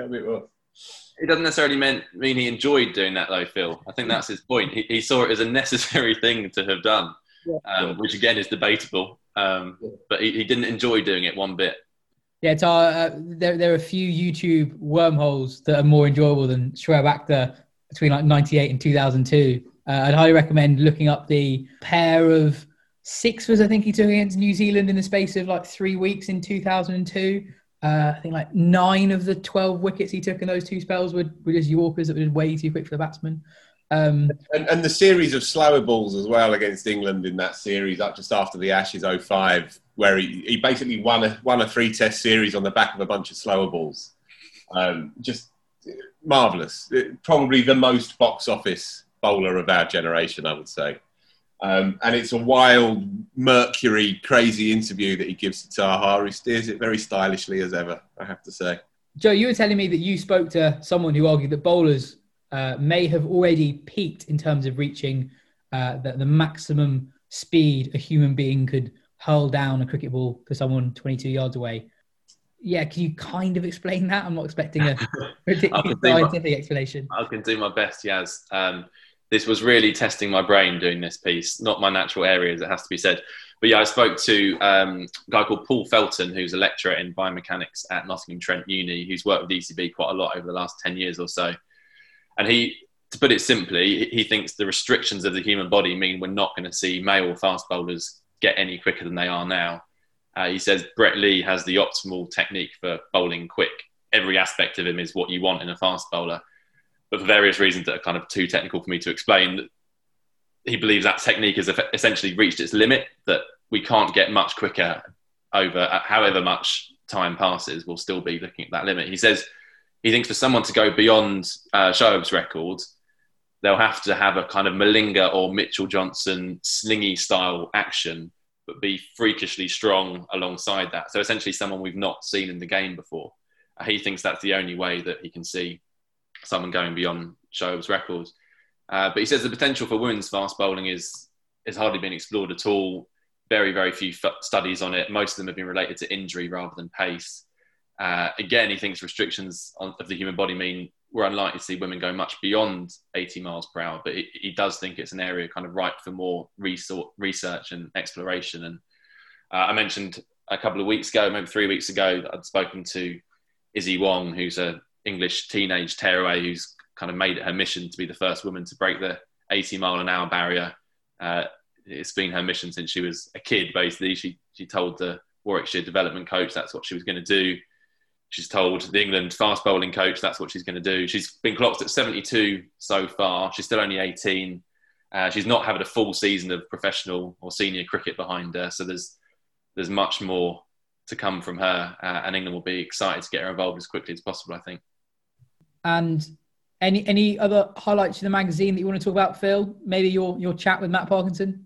It doesn't necessarily mean he enjoyed doing that, though, Phil. I think that's his point. He saw it as a necessary thing to have done, which again is debatable. But he didn't enjoy doing it one bit. Yeah, there are a few YouTube wormholes that are more enjoyable than Shoaib Akhtar between like 98 and 2002. I'd highly recommend looking up the pair of 6s I think he took against New Zealand in the space of like 3 weeks in 2002. I think like 9 of the 12 wickets he took in those 2 spells were just Yorkers that were way too quick for the batsman. And the series of slower balls as well against England in that series up just after the Ashes 05, where he basically won a 3-test series on the back of a bunch of slower balls. Just marvellous. Probably the most box office bowler of our generation, I would say. And it's a wild, Mercury, crazy interview that he gives to Taha, who steers it very stylishly as ever, I have to say. Joe, you were telling me that you spoke to someone who argued that bowlers may have already peaked in terms of reaching the maximum speed a human being could hurl down a cricket ball to someone 22 yards away. Yeah, can you kind of explain that? I'm not expecting a particularly scientific explanation. I can do my best, Yaz. This was really testing my brain doing this piece, not my natural areas, it has to be said. But yeah, I spoke to a guy called Paul Felton, who's a lecturer in biomechanics at Nottingham Trent Uni, who's worked with ECB quite a lot over the last 10 years or so. And to put it simply, he thinks the restrictions of the human body mean we're not going to see male fast bowlers get any quicker than they are now. He says Brett Lee has the optimal technique for bowling quick. Every aspect of him is what you want in a fast bowler. But for various reasons that are kind of too technical for me to explain, he believes that technique has essentially reached its limit, that we can't get much quicker over however much time passes, we'll still be looking at that limit. He says he thinks for someone to go beyond Shoaib's record, they'll have to have a kind of Malinga or Mitchell Johnson slingy style action, but be freakishly strong alongside that. So essentially someone we've not seen in the game before. He thinks that's the only way that he can see someone going beyond Shoaib's records. But he says the potential for women's fast bowling is hardly been explored at all. Very, very few studies on it. Most of them have been related to injury rather than pace. Again, he thinks restrictions of the human body mean we're unlikely to see women go much beyond 80 miles per hour, but he does think it's an area kind of ripe for more research and exploration. And I mentioned a couple of weeks ago, maybe 3 weeks ago, that I'd spoken to Izzy Wong, who's an English teenage tearaway who's kind of made it her mission to be the first woman to break the 80 mile an hour barrier. It's been her mission since she was a kid, basically. She told the Warwickshire development coach that's what she was going to do. She's told the England fast bowling coach that's what she's going to do. She's been clocked at 72 so far. She's still only 18. She's not having a full season of professional or senior cricket behind her. So there's much more to come from her. And England will be excited to get her involved as quickly as possible, I think. And any other highlights in the magazine that you want to talk about, Phil? Maybe your chat with Matt Parkinson?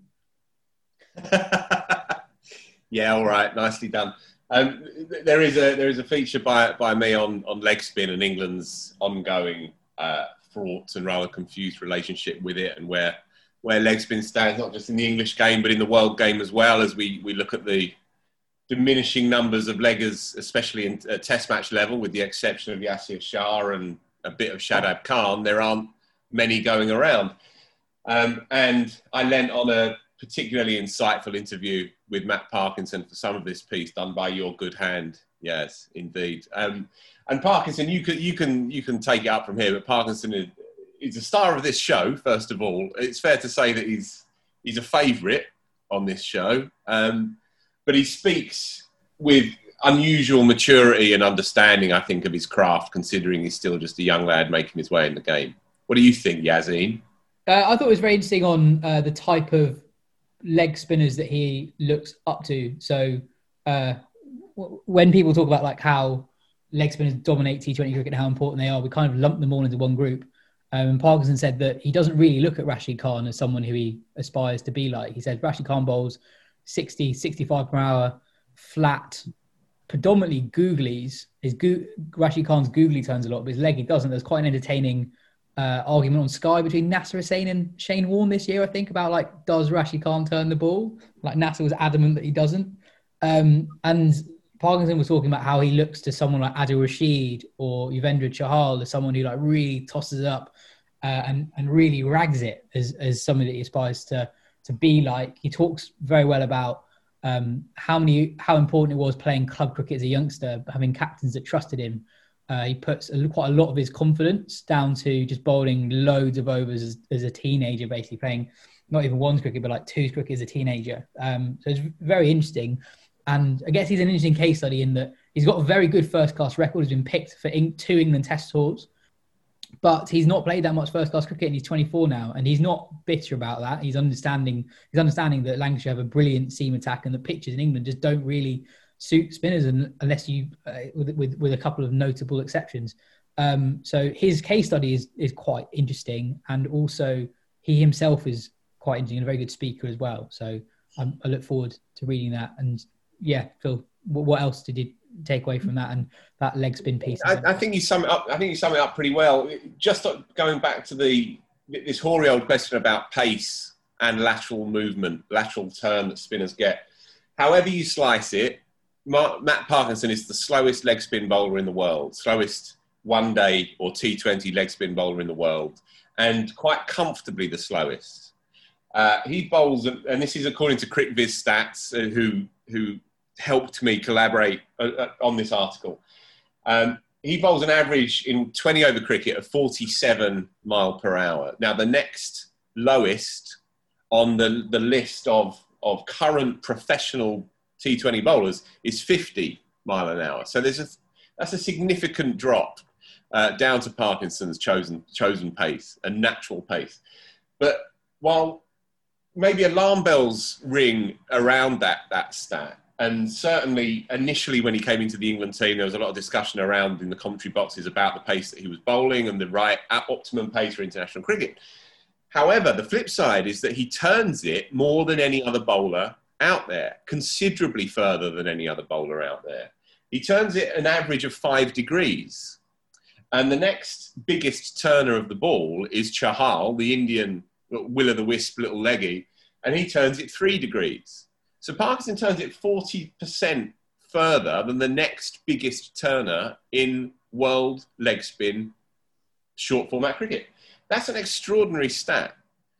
Yeah, all right. Nicely done. There is a feature by me on leg spin and England's ongoing fraught and rather confused relationship with it, and where leg spin stands, not just in the English game but in the world game as well, as we look at the diminishing numbers of leggers, especially in test match level, with the exception of Yasir Shah and a bit of Shadab Khan. There aren't many going around. And I lent on a particularly insightful interview with Matt Parkinson for some of this piece done by your good hand. Yes, indeed. And Parkinson, you can take it up from here, but Parkinson is the star of this show, first of all. It's fair to say that he's a favourite on this show. But he speaks with unusual maturity and understanding, I think, of his craft, considering he's still just a young lad making his way in the game. What do you think, Yazeen? I thought it was very interesting on the type of leg spinners that he looks up to. So when people talk about like how leg spinners dominate T20 cricket and how important they are, we kind of lump them all into one group. And Parkinson said that he doesn't really look at Rashid Khan as someone who he aspires to be like. He said Rashid Khan bowls 60, 65 per hour, flat, predominantly googlies. Rashid Khan's googly turns a lot, but his leg he doesn't. There's quite an entertaining argument on Sky between Nasser Hussain and Shane Warne this year, I think, about like, does Rashid Khan turn the ball? Like Nasser was adamant that he doesn't. And Parkinson was talking about how he looks to someone like Adil Rashid or Yuvendra Chahal as someone who like really tosses it up and really rags it as somebody that he aspires to be like. He talks very well about how important it was playing club cricket as a youngster, having captains that trusted him. He puts quite a lot of his confidence down to just bowling loads of overs as a teenager, basically playing not even ones cricket, but like twos cricket as a teenager. So it's very interesting. And I guess he's an interesting case study in that he's got a very good first-class record. He's been picked for 2 England Test tours, but he's not played that much first-class cricket, and he's 24 now. And he's not bitter about that. He's understanding that Lancashire have a brilliant seam attack, and the pitches in England just don't really suit spinners unless you, with a couple of notable exceptions. So his case study is quite interesting, and also he himself is quite interesting and a very good speaker as well. So I look forward to reading that. And yeah, Phil, what else did you take away from that and that leg spin piece? I think you sum it up. I think you sum it up pretty well. Just going back to this hoary old question about pace and lateral movement, lateral turn that spinners get. However you slice it, Matt Parkinson is the slowest leg spin bowler in the world, slowest one-day or T20 leg spin bowler in the world, and quite comfortably the slowest. He bowls, and this is according to CricViz stats, who helped me collaborate on this article. He bowls an average in 20 over cricket of 47 mile per hour. Now, the next lowest on the list of current professional T20 bowlers is 50 mile an hour. So that's a significant drop down to Parkinson's chosen pace, a natural pace. But while maybe alarm bells ring around that stat, And certainly, initially, when he came into the England team, there was a lot of discussion around in the commentary boxes about the pace that he was bowling and the right optimum pace for international cricket. However, the flip side is that he turns it more than any other bowler out there, considerably further than any other bowler out there. He turns it an average of 5 degrees. And the next biggest turner of the ball is Chahal, the Indian will-o'-the-wisp little leggy, and he turns it 3 degrees. So Parkinson turns it 40% further than the next biggest turner in world leg spin short format cricket. That's an extraordinary stat.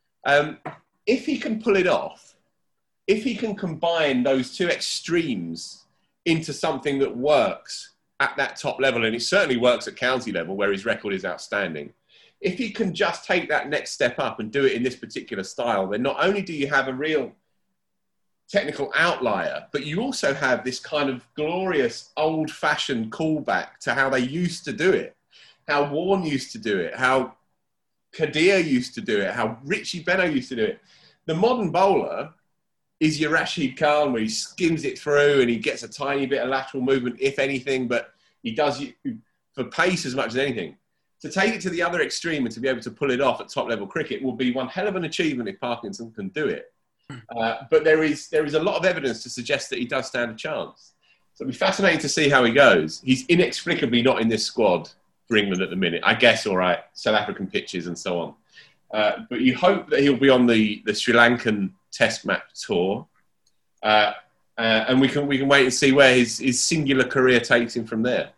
If he can pull it off, if he can combine those two extremes into something that works at that top level, and it certainly works at county level where his record is outstanding, if he can just take that next step up and do it in this particular style, then not only do you have a real technical outlier, but you also have this kind of glorious old-fashioned callback to how they used to do it, how Warne used to do it, how Kadir used to do it, how Richie Benaud used to do it. The modern bowler is your Rashid Khan, where he skims it through and he gets a tiny bit of lateral movement, if anything, but he does it for pace as much as anything. To take it to the other extreme and to be able to pull it off at top-level cricket will be one hell of an achievement if Parkinson can do it. But there is a lot of evidence to suggest that he does stand a chance. So it'll be fascinating to see how he goes. He's inexplicably not in this squad for England at the minute. I guess, all right, South African pitches and so on. But you hope that he'll be on the Sri Lankan Test match tour. And we can wait and see where his singular career takes him from there.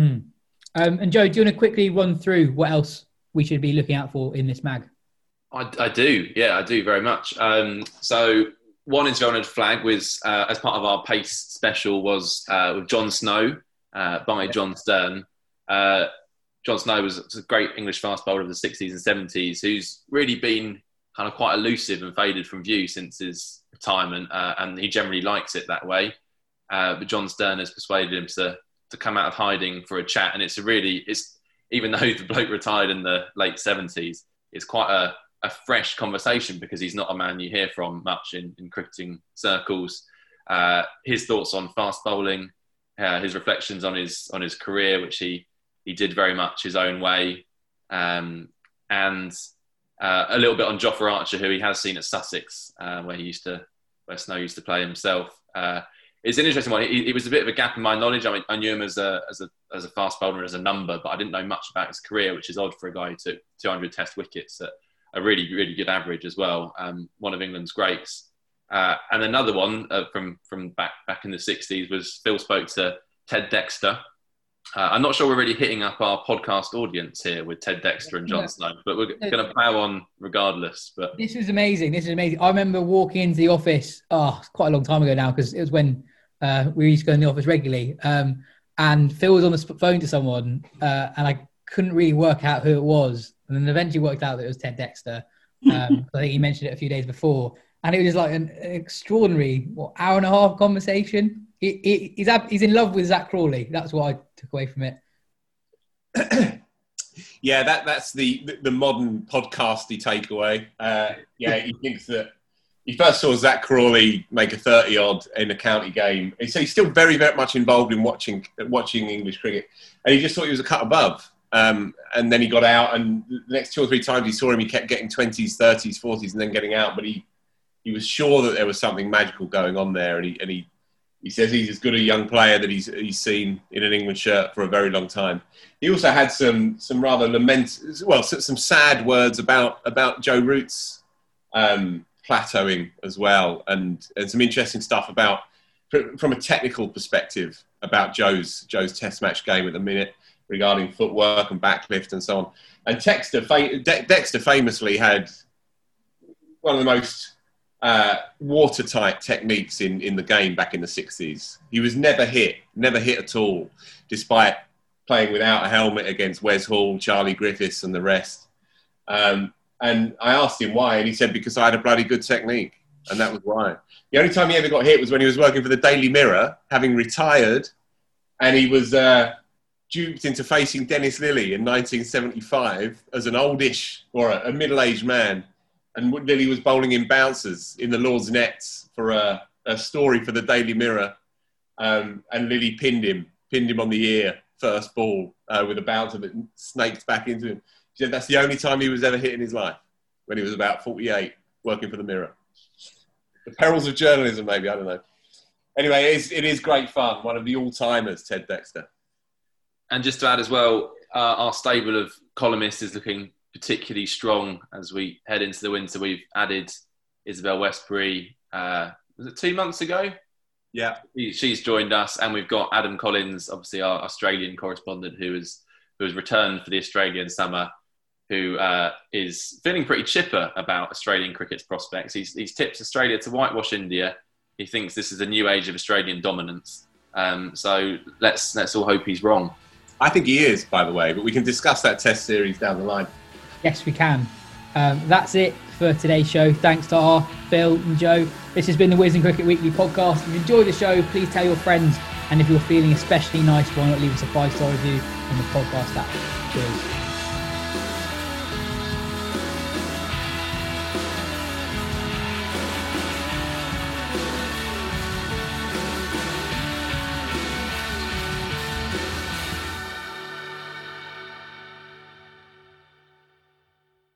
And Joe, do you want to quickly run through what else we should be looking out for in this mag? I do. Yeah, I do very much. So one Interval flag was, as part of our pace special, was with John Snow by John Stern. John Snow was a great English fast bowler of the 60s and 70s who's really been kind of quite elusive and faded from view since his retirement, and he generally likes it that way. But John Stern has persuaded him to come out of hiding for a chat, and it's even though the bloke retired in the late 70s, it's quite a fresh conversation because he's not a man you hear from much in cricketing circles. His thoughts on fast bowling, his reflections on his career, which he did very much his own way, and a little bit on Jofra Archer, who he has seen at Sussex, where Snow used to play himself. It's an interesting one. It was a bit of a gap in my knowledge. I mean, I knew him as a fast bowler, as a number, but I didn't know much about his career, which is odd for a guy who took 200 Test wickets at a really, really good average as well. One of England's greats. And another one from back in the 60s was Phil spoke to Ted Dexter. I'm not sure we're really hitting up our podcast audience here with Ted Dexter and John Snow, but we're going to plough on regardless. But This is amazing. I remember walking into the office, quite a long time ago now, because it was when we used to go in the office regularly. And Phil was on the phone to someone, and I couldn't really work out who it was. And then eventually worked out that it was Ted Dexter. I think he mentioned it a few days before. And it was just like an extraordinary hour and a half conversation. He's in love with Zach Crawley. That's what I took away from it. Yeah, that's the modern podcasty takeaway. He thinks that he first saw Zach Crawley make a 30-odd in a county game. So he's still very, very much involved in watching English cricket. And he just thought he was a cut above. And then he got out, and the next 2 or 3 times he saw him, he kept getting 20s, 30s, 40s, and then getting out. But he was sure that there was something magical going on there. And he says he's as good a young player that he's seen in an England shirt for a very long time. He also had some rather some sad words about Joe Root's plateauing as well, and some interesting stuff from a technical perspective about Joe's Test match game at the minute, regarding footwork and backlift and so on. And Dexter famously had one of the most watertight techniques in the game back in the 60s. He was never hit at all, despite playing without a helmet against Wes Hall, Charlie Griffiths and the rest. And I asked him why, and he said, because I had a bloody good technique, and that was why. The only time he ever got hit was when he was working for the Daily Mirror, having retired, and he was duped into facing Dennis Lillee in 1975 as an oldish or a middle-aged man. And Lillee was bowling in bouncers in the Lord's nets for a story for the Daily Mirror and Lily pinned him on the ear, first ball, with a bouncer that snaked back into him. She said that's the only time he was ever hit in his life, when he was about 48, working for the Mirror. The perils of journalism, maybe, I don't know. Anyway, it is great fun. One of the all-timers, Ted Dexter. And just to add as well, our stable of columnists is looking particularly strong as we head into the winter. We've added Isabel Westbury, was it 2 months ago? Yeah. She's joined us, and we've got Adam Collins, obviously our Australian correspondent who has returned for the Australian summer, who is feeling pretty chipper about Australian cricket's prospects. He's tipped Australia to whitewash India. He thinks this is a new age of Australian dominance. So let's all hope he's wrong. I think he is, by the way, but we can discuss that test series down the line. Yes, we can. That's it for today's show. Thanks to our Phil and Joe. This has been the Wisden Cricket Weekly podcast. If you enjoyed the show, please tell your friends. And if you're feeling especially nice, why not leave us a 5-star review on the podcast app. Cheers.